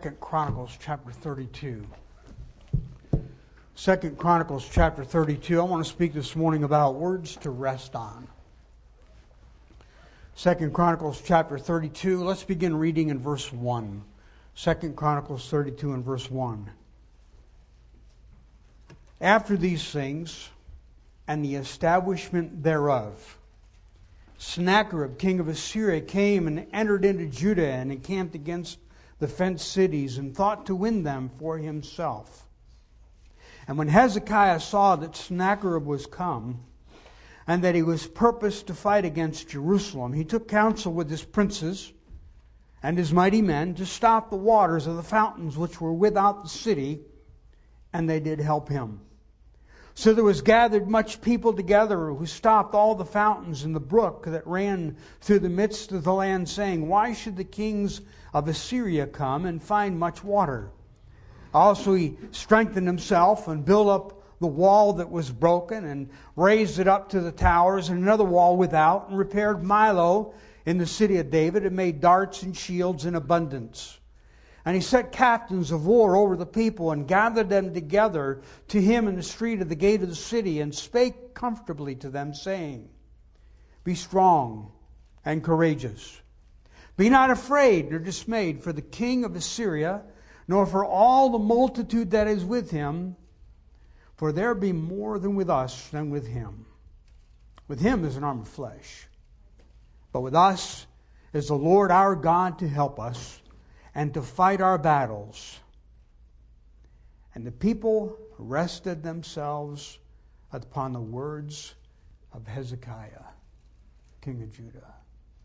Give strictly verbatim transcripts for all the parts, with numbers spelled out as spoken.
Second Chronicles chapter thirty-two. Second Chronicles chapter thirty-two. I want to speak this morning about words to rest on. Second Chronicles chapter thirty-two. Let's begin reading in verse one. Second Chronicles thirty-two and verse one. After these things, and the establishment thereof, Sennacherib, king of Assyria, came and entered into Judah and encamped against the fenced cities and thought to win them for himself. And when Hezekiah saw that Sennacherib was come, and that he was purposed to fight against Jerusalem, he took counsel with his princes and his mighty men to stop the waters of the fountains which were without the city, and they did help him. So there was gathered much people together who stopped all the fountains in the brook that ran through the midst of the land, saying, Why should the kings of Assyria come and find much water? Also he strengthened himself and built up the wall that was broken and raised it up to the towers, and another wall without, and repaired Millo in the city of David, and made darts and shields in abundance. And he set captains of war over the people, and gathered them together to him in the street of the gate of the city, and spake comfortably to them, saying, Be strong and courageous. Be not afraid nor dismayed for the king of Assyria, nor for all the multitude that is with him, for there be more than with us than with him. With him is an arm of flesh, but with us is the Lord our God to help us, and to fight our battles. And the people rested themselves upon the words of Hezekiah, king of Judah.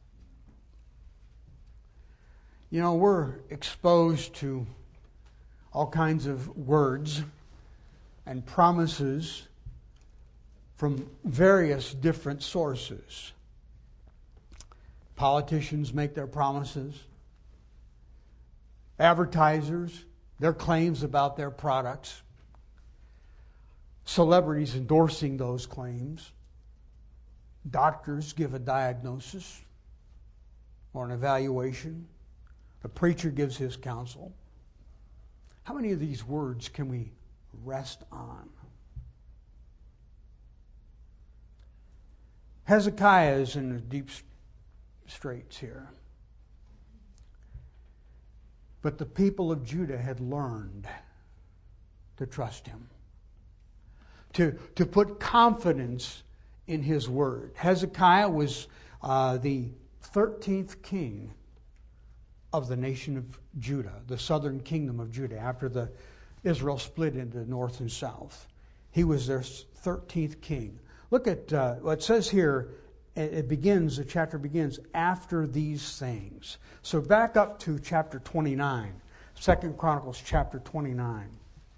You know, we're exposed to all kinds of words and promises from various different sources. Politicians make their promises. Advertisers, their claims about their products. Celebrities endorsing those claims. Doctors give a diagnosis or an evaluation. A preacher gives his counsel. How many of these words can we rest on? Hezekiah is in the deep straits here. But the people of Judah had learned to trust him, to, to put confidence in his word. Hezekiah was uh, the thirteenth king of the nation of Judah, the southern kingdom of Judah, after the Israel split into north and south. He was their thirteenth king. Look at uh, what it says here. It begins, the chapter begins, after these things. So back up to chapter twenty-nine. Second Chronicles chapter twenty-nine.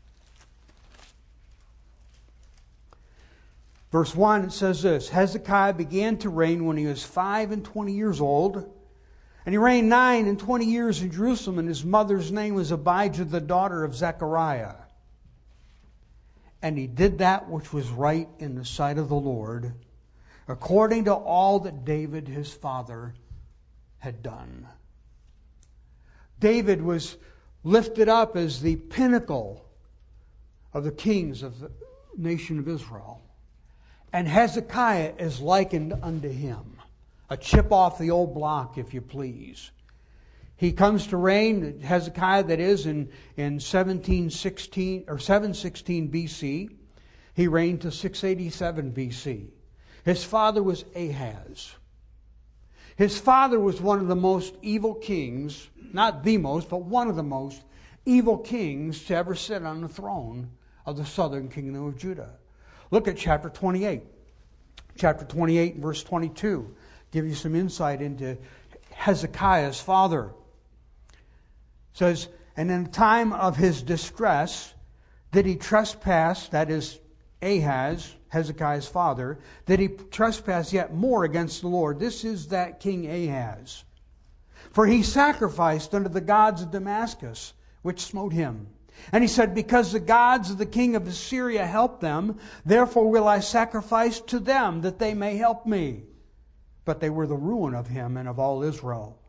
Verse one, it says this, Hezekiah began to reign when he was five and twenty years old. And he reigned nine and twenty years in Jerusalem, and his mother's name was Abijah, the daughter of Zechariah. And he did that which was right in the sight of the Lord, according to all that David his father had done. David was lifted up as the pinnacle of the kings of the nation of Israel. And Hezekiah is likened unto him. A chip off the old block, if you please. He comes to reign, Hezekiah that is, in, in seventeen sixteen or seven sixteen B C. He reigned to six eighty-seven B C. His father was Ahaz. His father was one of the most evil kings, not the most, but one of the most evil kings to ever sit on the throne of the southern kingdom of Judah. Look at chapter twenty-eight. Chapter twenty-eight, verse twenty-two. Give you some insight into Hezekiah's father. It says, And in the time of his distress did he trespass, that is Ahaz, Hezekiah's father, that he trespassed yet more against the Lord. This is that King Ahaz. For he sacrificed unto the gods of Damascus, which smote him. And he said, Because the gods of the king of Assyria help them, therefore will I sacrifice to them, that they may help me. But they were the ruin of him and of all Israel.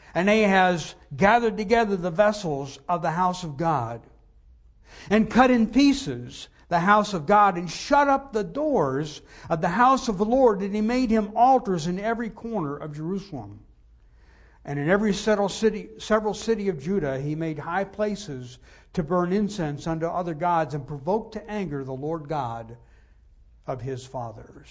And Ahaz gathered together the vessels of the house of God, and cut in pieces the house of God, and shut up the doors of the house of the Lord, and he made him altars in every corner of Jerusalem. And in every several city, several city of Judah he made high places to burn incense unto other gods, and provoked to anger the Lord God of his fathers.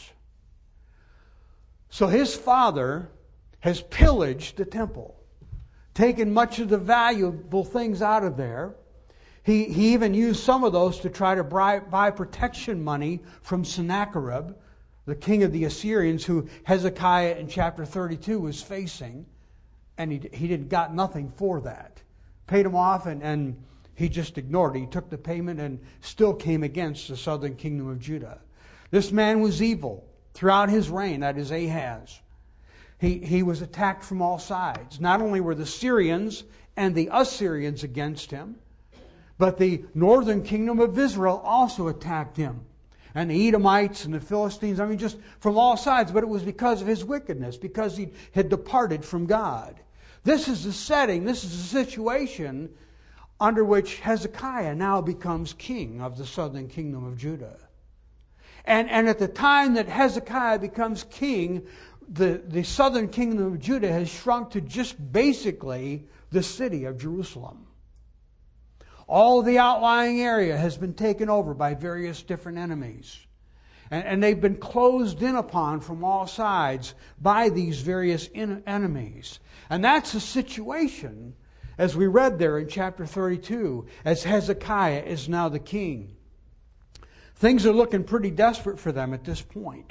So his father has pillaged the temple, taken much of the valuable things out of there. He, he even used some of those to try to buy, buy protection money from Sennacherib, the king of the Assyrians, who Hezekiah in chapter thirty-two was facing. And he, he did got nothing for that. Paid him off, and, and he just ignored it. He took the payment and still came against the southern kingdom of Judah. This man was evil throughout his reign, that is Ahaz. He, he was attacked from all sides. Not only were the Syrians and the Assyrians against him, but the northern kingdom of Israel also attacked him. And the Edomites and the Philistines, I mean, just from all sides. But it was because of his wickedness, because he had departed from God. This is the setting, this is the situation under which Hezekiah now becomes king of the southern kingdom of Judah. And, and at the time that Hezekiah becomes king, the, the southern kingdom of Judah has shrunk to just basically the city of Jerusalem. All the outlying area has been taken over by various different enemies. And, and they've been closed in upon from all sides by these various in, enemies. And that's the situation, as we read there in chapter thirty-two, as Hezekiah is now the king. Things are looking pretty desperate for them at this point.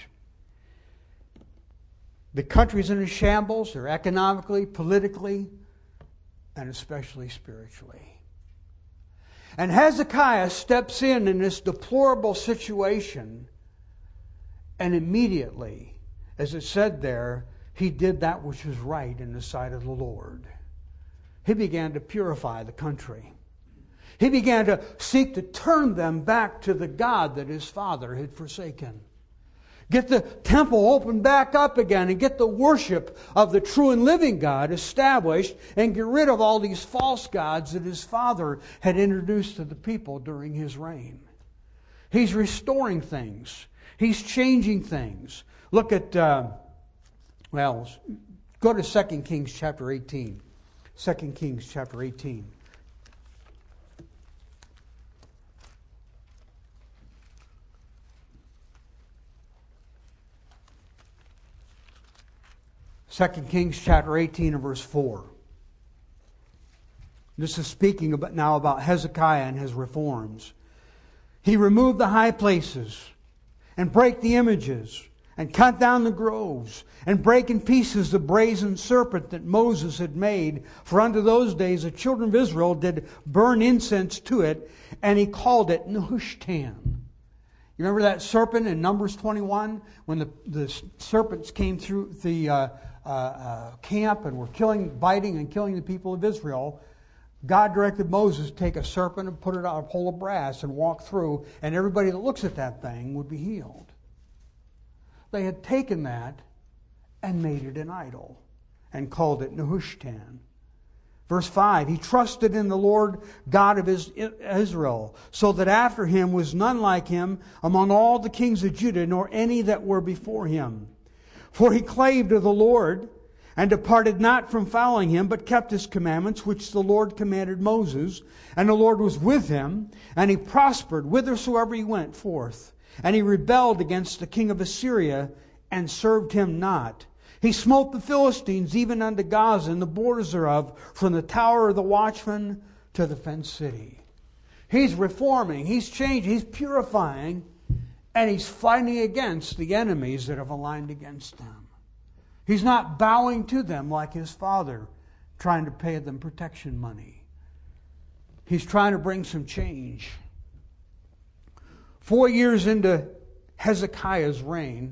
The country's in a shambles, they're economically, politically, and especially spiritually. And Hezekiah steps in in this deplorable situation, and immediately, as it said there, he did that which was right in the sight of the Lord. He began to purify the country. He began to seek to turn them back to the God that his father had forsaken. Get the temple opened back up again, and get the worship of the true and living God established, and get rid of all these false gods that his father had introduced to the people during his reign. He's restoring things. He's changing things. Look at, uh, well, go to Second Kings chapter eighteen. Second Kings chapter eighteen. Second Kings chapter eighteen and verse four. This is speaking about now about Hezekiah and his reforms. He removed the high places, and brake the images, and cut down the groves, and brake in pieces the brazen serpent that Moses had made. For unto those days the children of Israel did burn incense to it, and he called it Nehushtan. You remember that serpent in Numbers twenty-one? When the, the serpents came through the uh, uh, uh, camp and were killing, biting and killing the people of Israel, God directed Moses to take a serpent and put it on a pole of brass and walk through, and everybody that looks at that thing would be healed. They had taken that and made it an idol and called it Nehushtan. Verse five, he trusted in the Lord God of his Israel, so that after him was none like him among all the kings of Judah, nor any that were before him. For he clave to the Lord, and departed not from following him, but kept his commandments, which the Lord commanded Moses. And the Lord was with him, and he prospered whithersoever he went forth. And he rebelled against the king of Assyria, and served him not. He smote the Philistines even unto Gaza, and the borders thereof, from the tower of the watchman to the fenced city. He's reforming, he's changing, he's purifying, and he's fighting against the enemies that have aligned against them. He's not bowing to them like his father, trying to pay them protection money. He's trying to bring some change. Four years into Hezekiah's reign,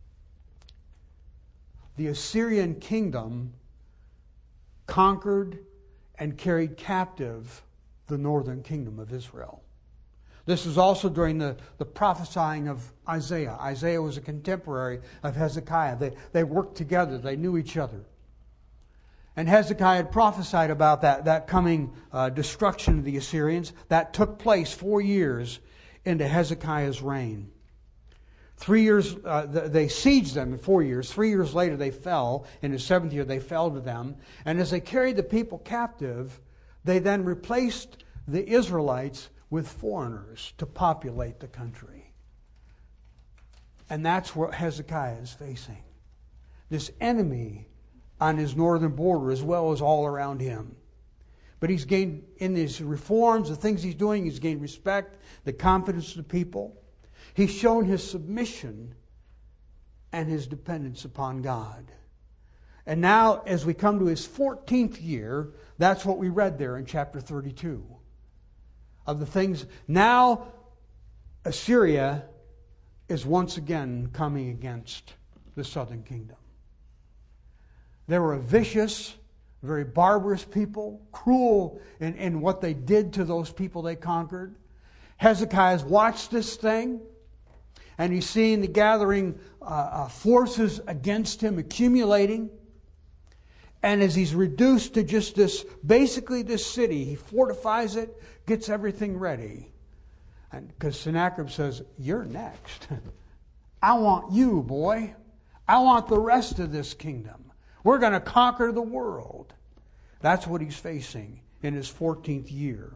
the Assyrian kingdom conquered and carried captive the northern kingdom of Israel. This was also during the, the prophesying of Isaiah. Isaiah was a contemporary of Hezekiah. They, they worked together. They knew each other. And Hezekiah had prophesied about that, that coming uh, destruction of the Assyrians. That took place four years into Hezekiah's reign. Three years, uh, they sieged them in four years. Three years later they fell. In the seventh year they fell to them. And as they carried the people captive, they then replaced the Israelites with foreigners to populate the country. And that's what Hezekiah is facing. This enemy on his northern border as well as all around him. But he's gained, in his reforms, the things he's doing, he's gained respect, the confidence of the people. He's shown his submission and his dependence upon God. And now, as we come to his fourteenth year, that's what we read there in chapter thirty-two. Of the things, now Assyria is once again coming against the southern kingdom. They were a vicious, very barbarous people, cruel in, in what they did to those people they conquered. Hezekiah's watched this thing, and he's seeing the gathering uh, uh, forces against him accumulating. And as he's reduced to just this, basically this city, he fortifies it, gets everything ready. And because Sennacherib says, "You're next. I want you, boy. I want the rest of this kingdom. We're going to conquer the world." That's what he's facing in his fourteenth year.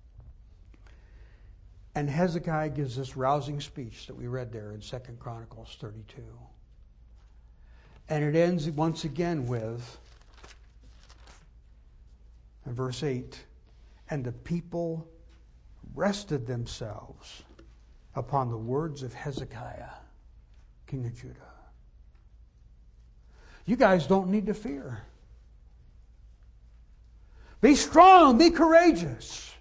And Hezekiah gives this rousing speech that we read there in Second Chronicles thirty-two. And it ends once again with, in verse eight, "And the people rested themselves upon the words of Hezekiah, king of Judah." You guys don't need to fear. Be strong, be courageous.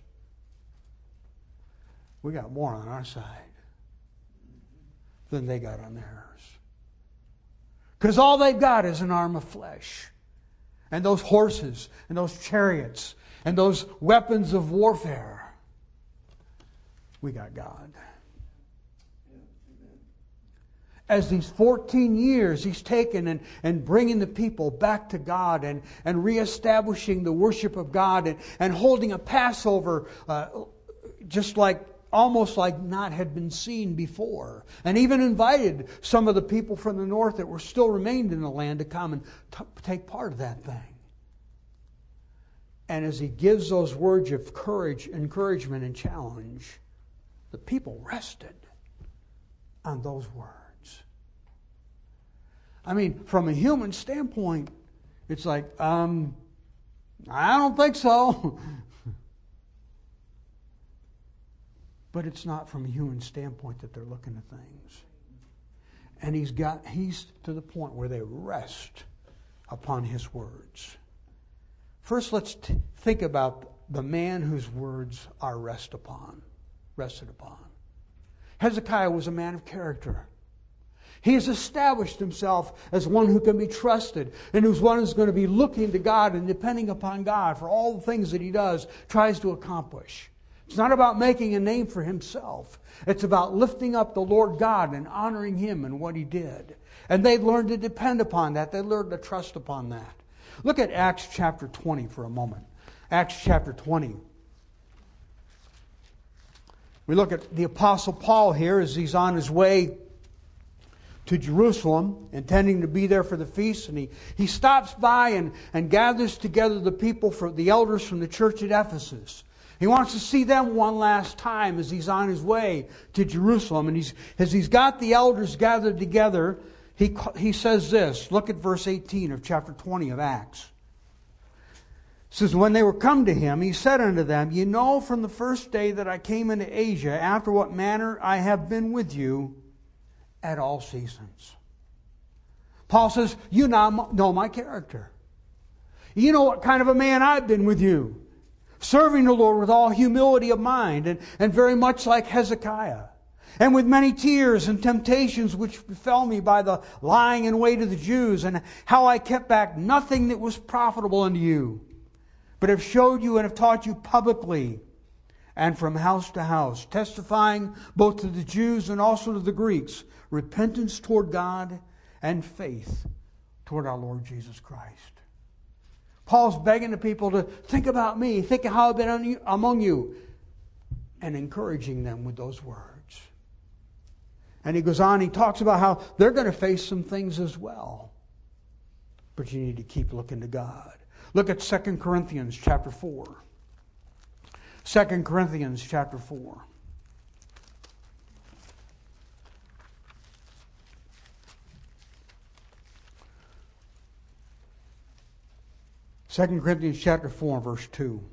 We got more on our side than they got on theirs. Because all they've got is an arm of flesh. And those horses, and those chariots, and those weapons of warfare. We got God. As these fourteen years he's taken and, and bringing the people back to God and, and reestablishing the worship of God and, and holding a Passover uh, just like almost like not had been seen before. And even invited some of the people from the north that were still remained in the land to come and t- take part of that thing. And as he gives those words of courage, encouragement, and challenge, the people rested on those words. I mean, from a human standpoint, it's like, um, I don't think so. But it's not from a human standpoint that they're looking at things. And he's got, he's to the point where they rest upon his words. First, let's t- think about the man whose words are rest upon, rested upon. Hezekiah was a man of character. He has established himself as one who can be trusted and who's one who's going to be looking to God and depending upon God for all the things that he does, tries to accomplish. It's not about making a name for himself. It's about lifting up the Lord God and honoring him and what he did. And they learned to depend upon that. They learned to trust upon that. Look at Acts chapter twenty for a moment. Acts chapter twenty. We look at the Apostle Paul here as he's on his way to Jerusalem, intending to be there for the feast. And he, he stops by and, and gathers together the people, for the elders from the church at Ephesus. He wants to see them one last time as he's on his way to Jerusalem. And he's, as he's got the elders gathered together, he, he says this. Look at verse eighteen of chapter twenty of Acts. It says, "When they were come to him, he said unto them, Ye know from the first day that I came into Asia, after what manner I have been with you at all seasons." Paul says, you now know my character. You know what kind of a man I've been with you. Serving the Lord with all humility of mind, and, and very much like Hezekiah. And with many tears and temptations which befell me by the lying in wait of the Jews, and how I kept back nothing that was profitable unto you, but have showed you and have taught you publicly, and from house to house, testifying both to the Jews and also to the Greeks, repentance toward God and faith toward our Lord Jesus Christ. Paul's begging the people to think about me, think of how I've been among you, and encouraging them with those words. And he goes on, he talks about how they're going to face some things as well. But you need to keep looking to God. Look at Second Corinthians chapter four. Second Corinthians chapter four. Second Corinthians chapter four, verse two.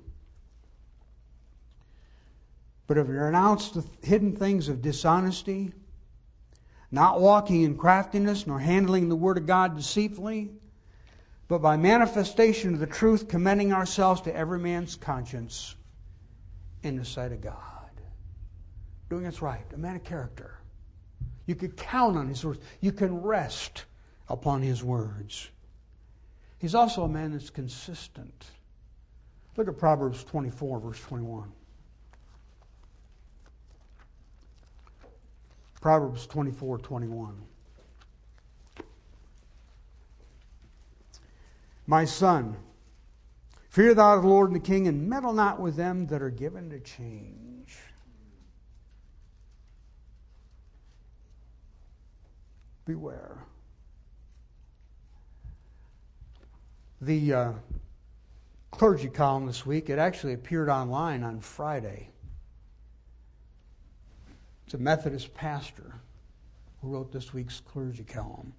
But if you renounce the hidden things of dishonesty, not walking in craftiness, nor handling the word of God deceitfully, but by manifestation of the truth, commending ourselves to every man's conscience in the sight of God. Doing what's right, a man of character. You can count on his words. You can rest upon his words. He's also a man that's consistent. Look at Proverbs twenty-four, verse twenty-one. Proverbs twenty-four, twenty-one. My son, fear thou the Lord and the King, and meddle not with them that are given to change. Beware. The uh, clergy column this week, it actually appeared online on Friday. It's a Methodist pastor who wrote this week's clergy column.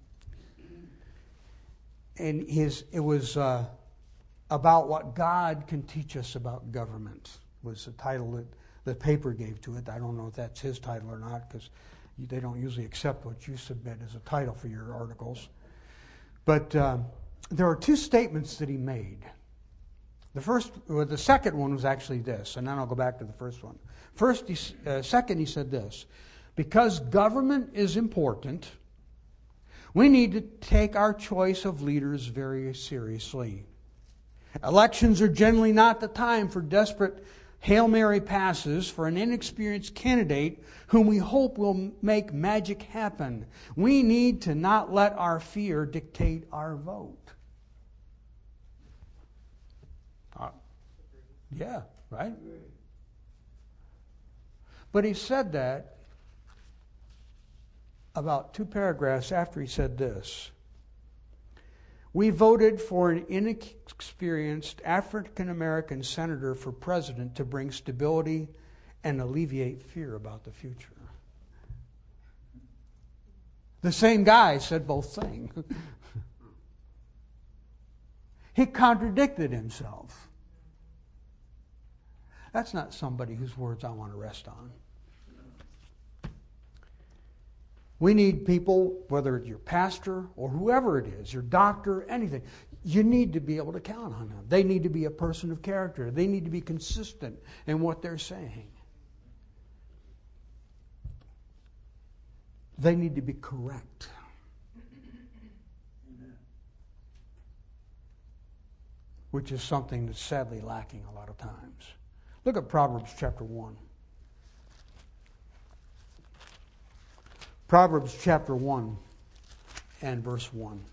And his it was uh, about what God can teach us about government, was the title that the paper gave to it. I don't know if that's his title or not, because they don't usually accept what you submit as a title for your articles. But uh, there are two statements that he made. The first, or the second one was actually this, and then I'll go back to the first one. First, he, uh, second, he said this: because government is important, we need to take our choice of leaders very seriously. Elections are generally not the time for desperate Hail Mary passes for an inexperienced candidate whom we hope will make magic happen. We need to not let our fear dictate our vote. Uh, yeah, right? But he said that about two paragraphs after he said this. We voted for an inexperienced African American senator for president to bring stability and alleviate fear about the future. The same guy said both things. He contradicted himself. That's not somebody whose words I want to rest on. We need people, whether it's your pastor or whoever it is, your doctor, anything, you need to be able to count on them. They need to be a person of character. They need to be consistent in what they're saying. They need to be correct. Which is something that's sadly lacking a lot of times. Look at Proverbs chapter one. Proverbs chapter one and verse one.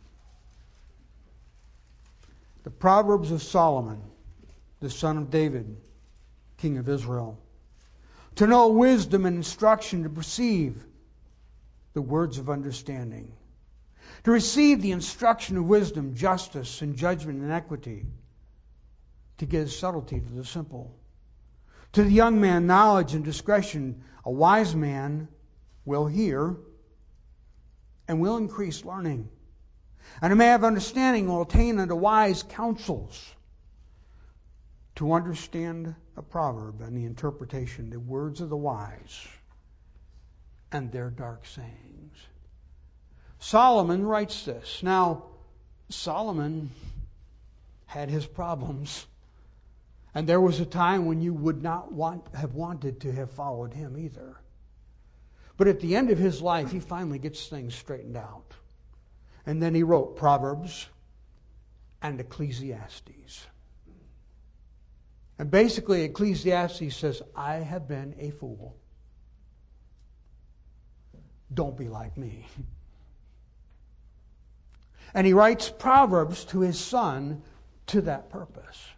The Proverbs of Solomon, the son of David, king of Israel. To know wisdom and instruction, to perceive the words of understanding. To receive the instruction of wisdom, justice, and judgment and equity. To give subtlety to the simple. To the young man, knowledge and discretion. A wise man will hear and will increase learning. And a man of understanding will attain unto wise counsels. To understand a proverb and the interpretation, the words of the wise and their dark sayings. Solomon writes this. Now, Solomon had his problems. And there was a time when you would not want, have wanted to have followed him either. But at the end of his life, he finally gets things straightened out. And then he wrote Proverbs and Ecclesiastes. And basically, Ecclesiastes says, I have been a fool. Don't be like me. And he writes Proverbs to his son to that purpose.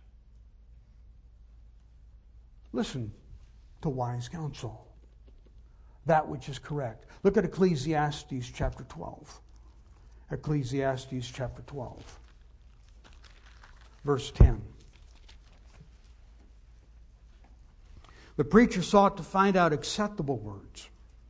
Listen to wise counsel, that which is correct. Look at Ecclesiastes chapter twelve. Ecclesiastes chapter twelve, verse ten. The preacher sought to find out acceptable words.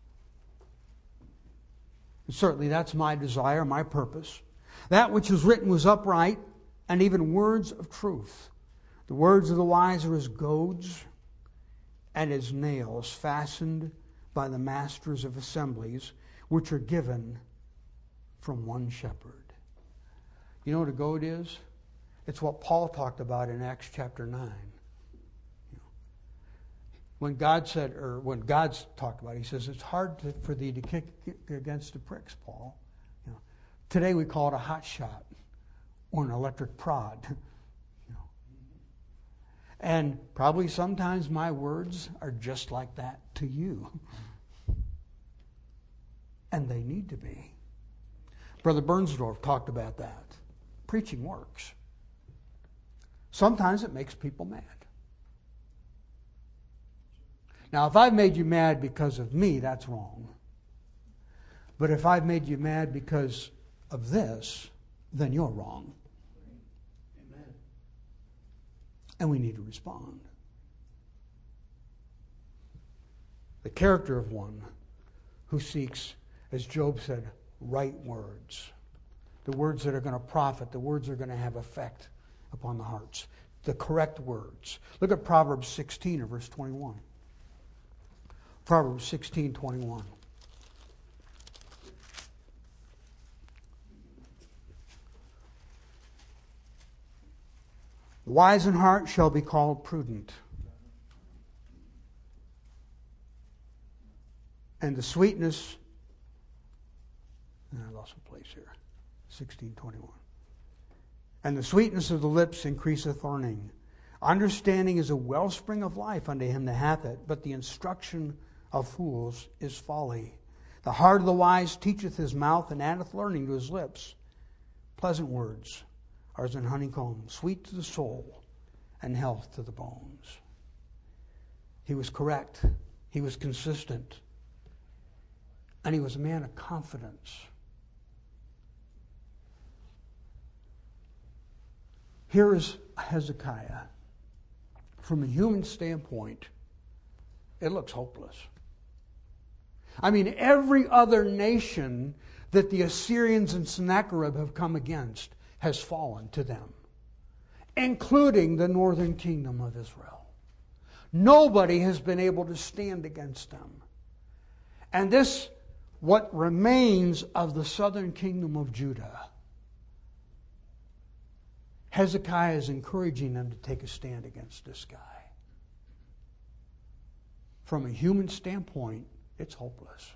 And certainly that's my desire, my purpose. That which was written was upright, and even words of truth. The words of the wise are as goads, and as nails fastened by the masters of assemblies, which are given from one shepherd. You know what a goad is? It's what Paul talked about in Acts chapter nine. When God said, or when God's talked about it, he says, it's hard to, for thee to kick against the pricks, Paul. You know, today we call it a hot shot or an electric prod. You know. And probably sometimes my words are just like that to you. And they need to be. Brother Bernsdorf talked about that. Preaching works. Sometimes it makes people mad. Now, if I've made you mad because of me, that's wrong. But if I've made you mad because of this, then you're wrong. Amen. And we need to respond. The character of one who seeks, as Job said, right words. The words that are going to profit, the words that are going to have effect upon the hearts. The correct words. Look at Proverbs sixteen or verse twenty-one. Proverbs sixteen twenty-one. The wise in heart shall be called prudent, and the sweetness. I lost my place here. sixteen twenty-one. And the sweetness of the lips increaseth learning. Understanding is a wellspring of life unto him that hath it, but the instruction of fools is folly. The heart of the wise teacheth his mouth, and addeth learning to his lips. Pleasant words are as an honeycomb, sweet to the soul, and health to the bones. He was correct. He was consistent. And he was a man of confidence. Here is Hezekiah. From a human standpoint, it looks hopeless. I mean, every other nation that the Assyrians and Sennacherib have come against has fallen to them, including the northern kingdom of Israel. Nobody has been able to stand against them. And this, what remains of the southern kingdom of Judah, Hezekiah is encouraging them to take a stand against this guy. From a human standpoint, it's hopeless.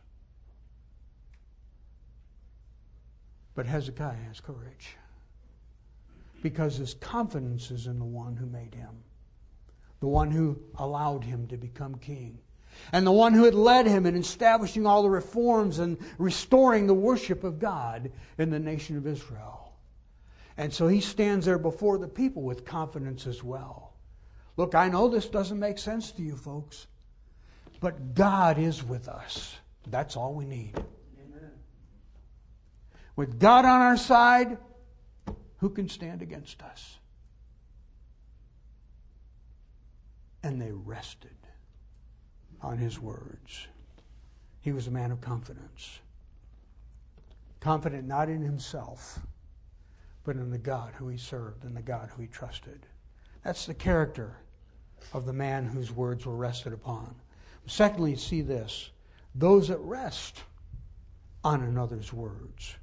But Hezekiah has courage, because his confidence is in the one who made him, the one who allowed him to become king, and the one who had led him in establishing all the reforms and restoring the worship of God in the nation of Israel. And so he stands there before the people with confidence as well. Look, I know this doesn't make sense to you folks, but God is with us. That's all we need. Amen. With God on our side, who can stand against us? And they rested on his words. He was a man of confidence. Confident not in himself, but in the God who he served and the God who he trusted. That's the character of the man whose words were rested upon. Secondly, see this. Those that rest on another's words.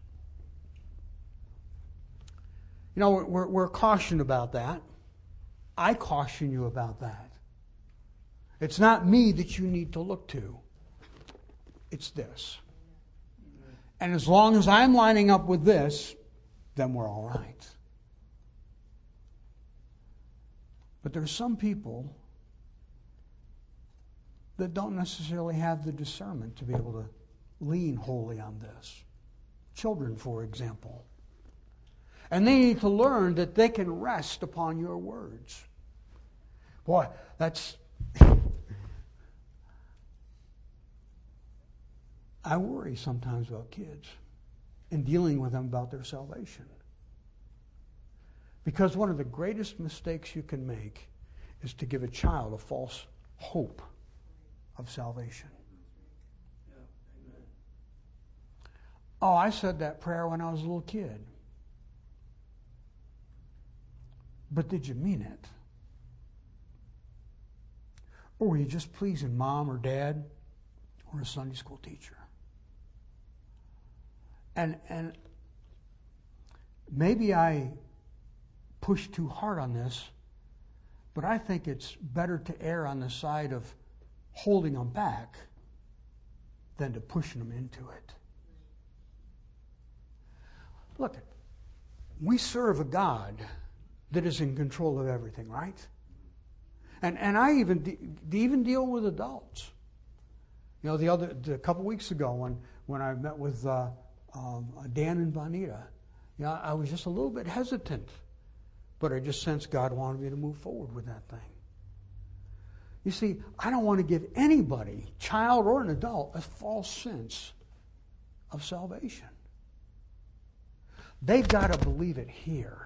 You know, we're, we're cautioned about that. I caution you about that. It's not me that you need to look to. It's this. And as long as I'm lining up with this, then we're all right. But there's some people that don't necessarily have the discernment to be able to lean wholly on this. Children, for example. And they need to learn that they can rest upon your words. Boy, that's... I worry sometimes about kids and dealing with them about their salvation. Because one of the greatest mistakes you can make is to give a child a false hope of salvation. Oh, I said that prayer when I was a little kid. But did you mean it? Or were you just pleasing mom or dad or a Sunday school teacher? And and maybe I push too hard on this, but I think it's better to err on the side of holding them back than to pushing them into it. Look, we serve a God that is in control of everything, right? And and I even de- even deal with adults. You know, the other the, a couple weeks ago when when I met with uh, um, Dan and Bonita, you know, I was just a little bit hesitant, but I just sensed God wanted me to move forward with that thing. You see, I don't want to give anybody, child or an adult, a false sense of salvation. They've got to believe it here.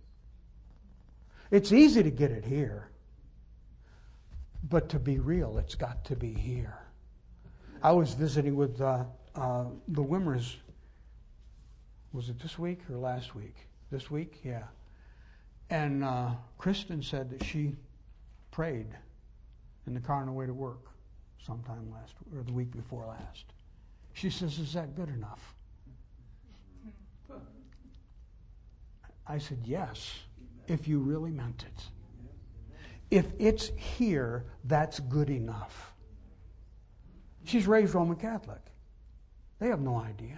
It's easy to get it here. But to be real, it's got to be here. I was visiting with uh, uh, the Wimmers. Was it this week or last week? This week? Yeah. And uh, Kristen said that she prayed in the car on the way to work sometime last, or the week before last. She says, "Is that good enough?" I said, "Yes, if you really meant it. If it's here, that's good enough." She's raised Roman Catholic. They have no idea.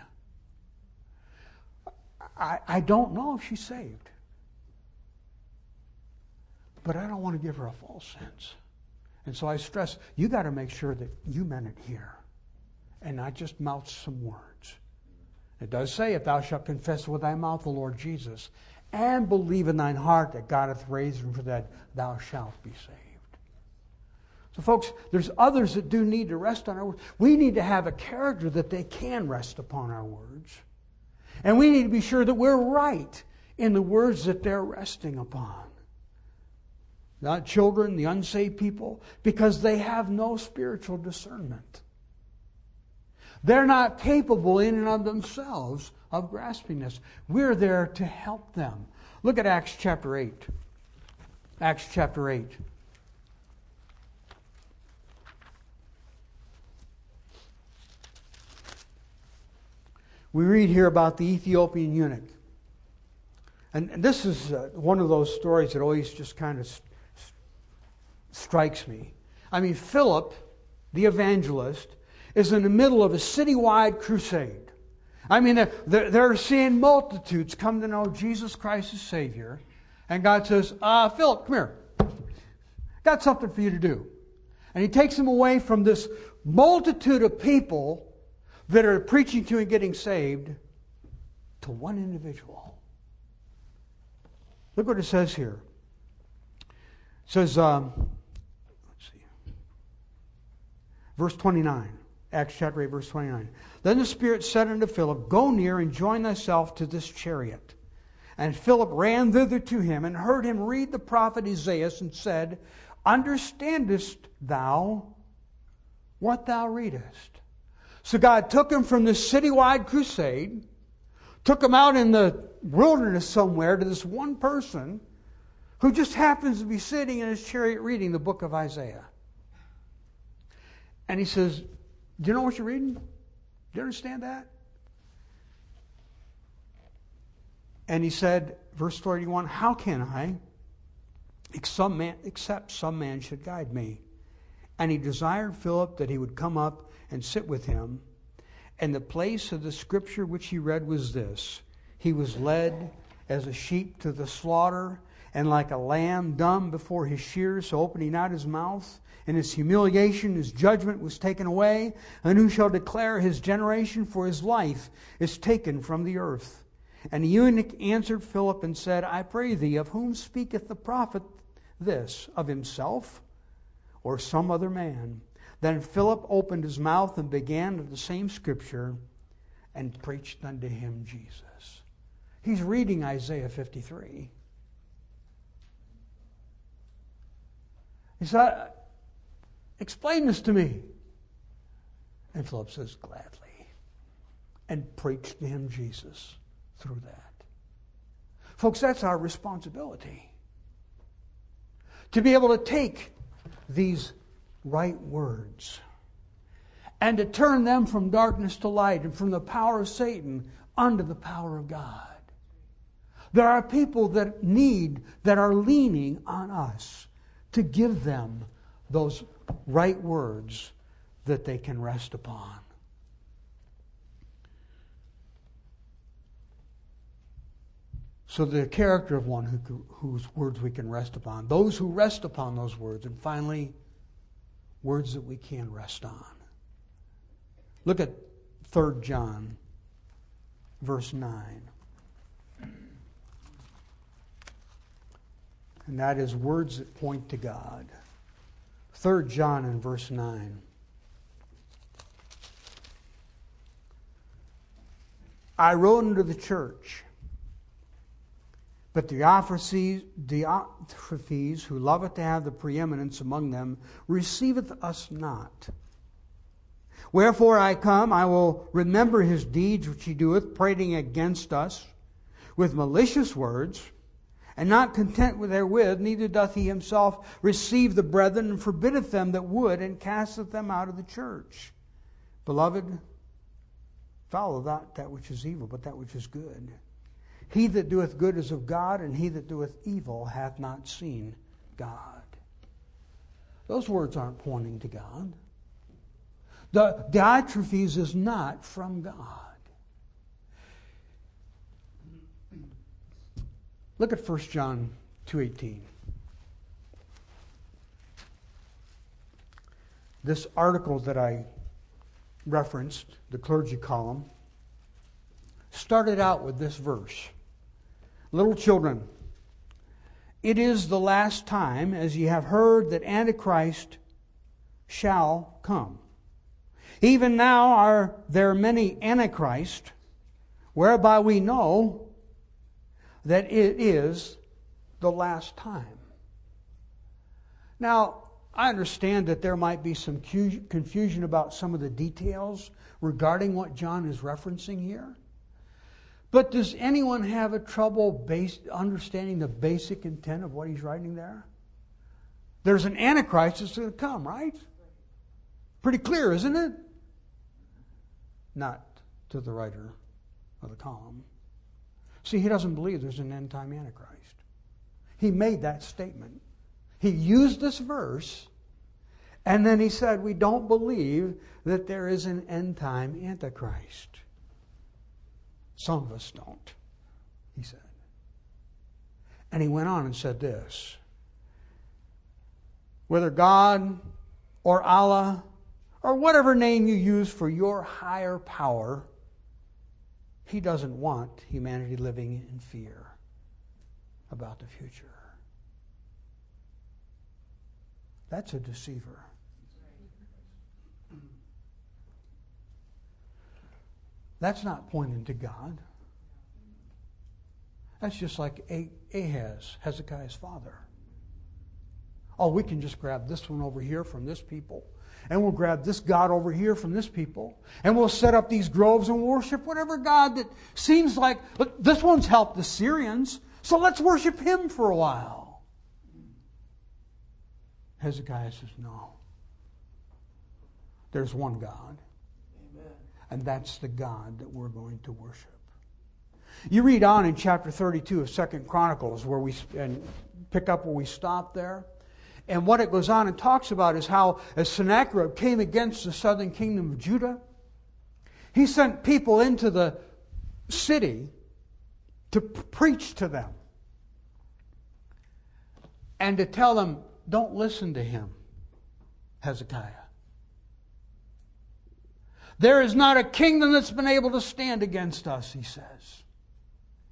I, I don't know if she's saved. But I don't want to give her a false sense. And so I stress, you got to make sure that you meant it here and not just mouth some words. It does say, if thou shalt confess with thy mouth the Lord Jesus and believe in thine heart that God hath raised him from the dead, thou shalt be saved. So folks, there's others that do need to rest on our words. We need to have a character that they can rest upon our words. And we need to be sure that we're right in the words that they're resting upon. Not children, the unsaved people, because they have no spiritual discernment. They're not capable in and of themselves of grasping this. We're there to help them. Look at Acts chapter eight. Acts chapter eight. We read here about the Ethiopian eunuch. And this is uh, one of those stories that always just kind of st- strikes me. I mean, Philip, the evangelist, is in the middle of a citywide crusade. I mean, they're, they're seeing multitudes come to know Jesus Christ as Savior. And God says, uh, Philip, come here. Got something for you to do. And he takes him away from this multitude of people that are preaching to and getting saved to one individual. Look what it says here. It says, um, let's see, verse twenty-nine. Acts chapter eight, verse twenty-nine. Then the Spirit said unto Philip, Go near and join thyself to this chariot. And Philip ran thither to him and heard him read the prophet Isaiah and said, Understandest thou what thou readest? So God took him from this citywide crusade, took him out in the wilderness somewhere to this one person who just happens to be sitting in his chariot reading the book of Isaiah. And he says, Do you know what you're reading? Do you understand that? And he said, verse thirty-one, How can I, except man, except some man should guide me? And he desired Philip that he would come up and sit with him. And the place of the scripture which he read was this: He was led as a sheep to the slaughter, and like a lamb dumb before his shears, so opening not his mouth. In his humiliation his judgment was taken away. And who shall declare his generation? For his life is taken from the earth. And the eunuch answered Philip and said, I pray thee, of whom speaketh the prophet this? Of himself or some other man? Then Philip opened his mouth and began at the same scripture and preached unto him Jesus. He's reading Isaiah fifty-three. He said, explain this to me. And Philip says, gladly. And preached to him Jesus through that. Folks, that's our responsibility. To be able to take these right words and to turn them from darkness to light and from the power of Satan unto the power of God. There are people that need, that are leaning on us to give them those right words that they can rest upon. So the character of one who, whose words we can rest upon. Those who rest upon those words. And finally, words that we can rest on. Look at Third John, verse nine. And that is words that point to God. Third John in verse nine. I wrote unto the church, but Diotrephes, Diotrephes, who loveth to have the preeminence among them, receiveth us not. Wherefore I come, I will remember his deeds which he doeth, prating against us with malicious words, and not content with therewith, neither doth he himself receive the brethren, and forbiddeth them that would, and casteth them out of the church. Beloved, follow not that which is evil, but that which is good. He that doeth good is of God, and he that doeth evil hath not seen God. Those words aren't pointing to God. The Diotrephes is not from God. Look at First John two eighteen. This article that I referenced, the clergy column, started out with this verse. Little children, it is the last time, as ye have heard, that Antichrist shall come. Even now are there many Antichrists, whereby we know that it is the last time. Now, I understand that there might be some confusion about some of the details regarding what John is referencing here. But does anyone have a trouble base, understanding the basic intent of what he's writing there? There's an Antichrist that's going to come, right? Pretty clear, isn't it? Not to the writer of the column. See, he doesn't believe there's an end-time Antichrist. He made that statement. He used this verse, and then he said, we don't believe that there is an end-time Antichrist. Some of us don't, he said. And he went on and said this. Whether God or Allah or whatever name you use for your higher power, he doesn't want humanity living in fear about the future. That's a deceiver. That's not pointing to God. That's just like Ahaz, Hezekiah's father. Oh, we can just grab this one over here from this people, and we'll grab this god over here from this people, and we'll set up these groves and worship whatever god that seems like, look, this one's helped the Syrians, so let's worship him for a while. Hezekiah says, no. There's one God. Amen. And that's the God that we're going to worship. You read on in chapter thirty-two of Second Chronicles, where we and pick up where we stopped there. And what it goes on and talks about is how, as Sennacherib came against the southern kingdom of Judah, he sent people into the city to preach to them and to tell them, don't listen to him, Hezekiah. There is not a kingdom that's been able to stand against us, he says.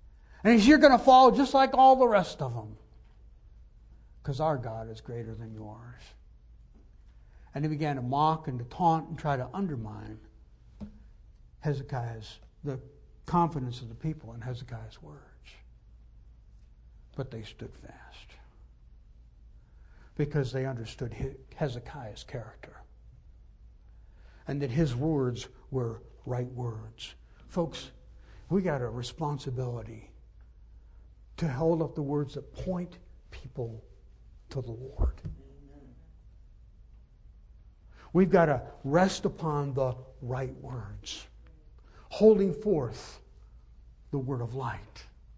And he says, you're going to fall just like all the rest of them. Because our God is greater than yours. And he began to mock and to taunt and try to undermine Hezekiah's, the confidence of the people in Hezekiah's words. But they stood fast. Because they understood Hezekiah's character. And that his words were right words. Folks, we got a responsibility to hold up the words that point people to the Lord. We've got to rest upon the right words, holding forth the word of light.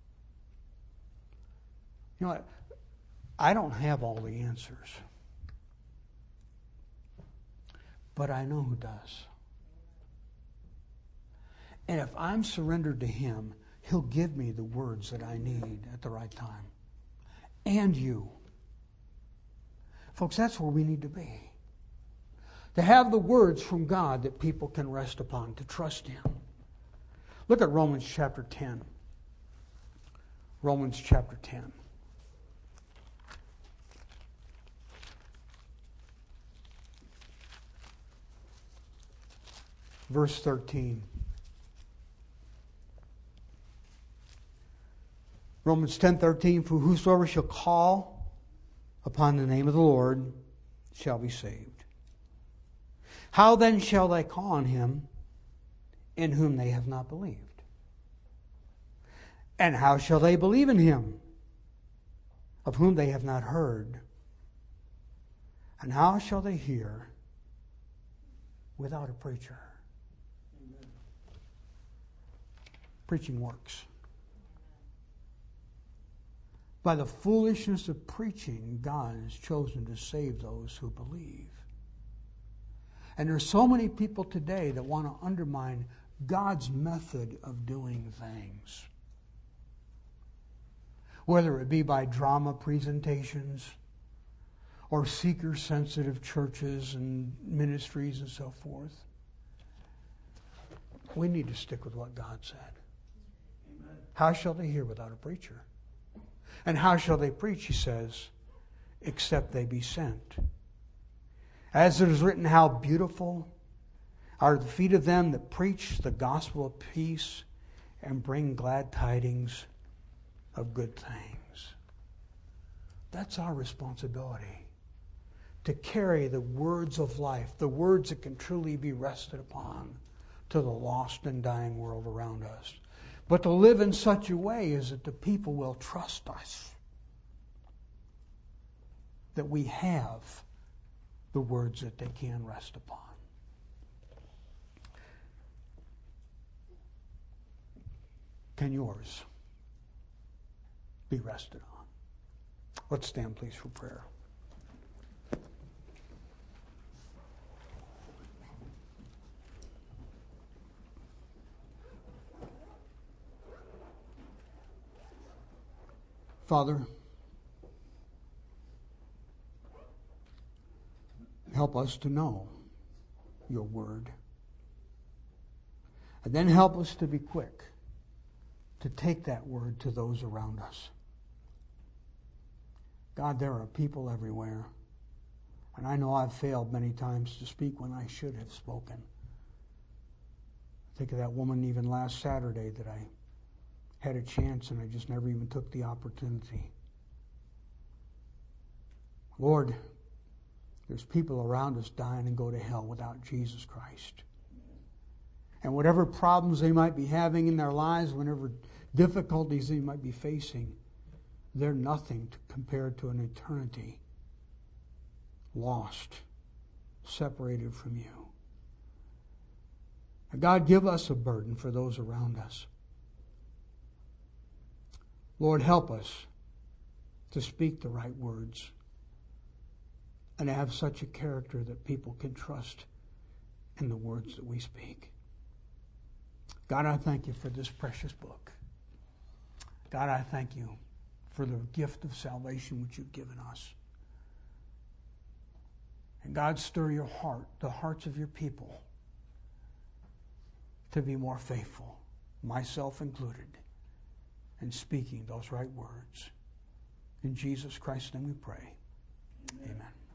You know what? I don't have all the answers, but I know who does. And if I'm surrendered to Him, He'll give me the words that I need at the right time. And you. Folks, that's where we need to be. To have the words from God that people can rest upon, to trust Him. Look at Romans chapter ten. Romans chapter ten. Verse thirteen. Romans ten thirteen, for whosoever shall call upon the name of the Lord shall be saved. How then shall they call on Him in whom they have not believed? And how shall they believe in Him of whom they have not heard? And how shall they hear without a preacher? Amen. Preaching works. By the foolishness of preaching, God has chosen to save those who believe. And there's so many people today that want to undermine God's method of doing things. Whether it be by drama presentations or seeker-sensitive churches and ministries and so forth. We need to stick with what God said. Amen. How shall they hear without a preacher? And how shall they preach, he says, except they be sent? As it is written, how beautiful are the feet of them that preach the gospel of peace and bring glad tidings of good things. That's our responsibility, to carry the words of life, the words that can truly be rested upon, to the lost and dying world around us. But to live in such a way as that the people will trust us, that we have the words that they can rest upon. Can yours be rested on? Let's stand, please, for prayer. Father, help us to know your word. And then help us to be quick to take that word to those around us. God, there are people everywhere. And I know I've failed many times to speak when I should have spoken. Think of that woman even last Saturday that I had a chance and I just never even took the opportunity. Lord, there's people around us dying and go to hell without Jesus Christ. And whatever problems they might be having in their lives, whatever difficulties they might be facing, they're nothing to, compared to an eternity lost, separated from you. And God, give us a burden for those around us. Lord, help us to speak the right words and to have such a character that people can trust in the words that we speak. God, I thank you for this precious book. God, I thank you for the gift of salvation which you've given us. And God, stir your heart, the hearts of your people, to be more faithful, myself included, and speaking those right words. In Jesus Christ's name we pray. Amen. Amen.